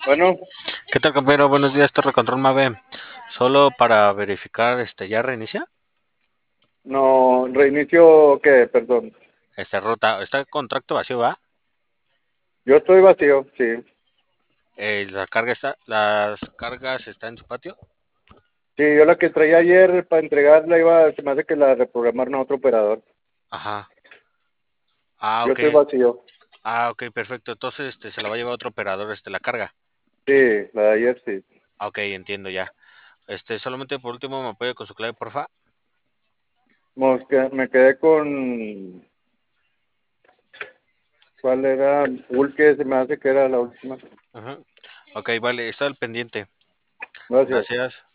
Bueno, ¿Qué tal, compañero? Buenos días, Torre Control Mave. Solo para verificar, ¿ya reinicia? no, reinicio, ¿qué? Perdón. Esta ruta, está con tracto vacío, ¿va? Yo estoy vacío, sí. Las cargas están en su patio. Sí, yo la que traía ayer para entregarla se me hace que la reprogramaron a otro operador. Ajá. Ah, Yo ok. estoy vacío. Ok, perfecto. Entonces, se la va a llevar otro operador, la carga. Sí, la de ayer sí. Ok, entiendo ya. Solamente por último, ¿me apoya con su clave, porfa? Me quedé con, ¿cuál era? Ulke, se me hace que era la última. Ajá. Ok, vale, está al pendiente. Gracias. Gracias.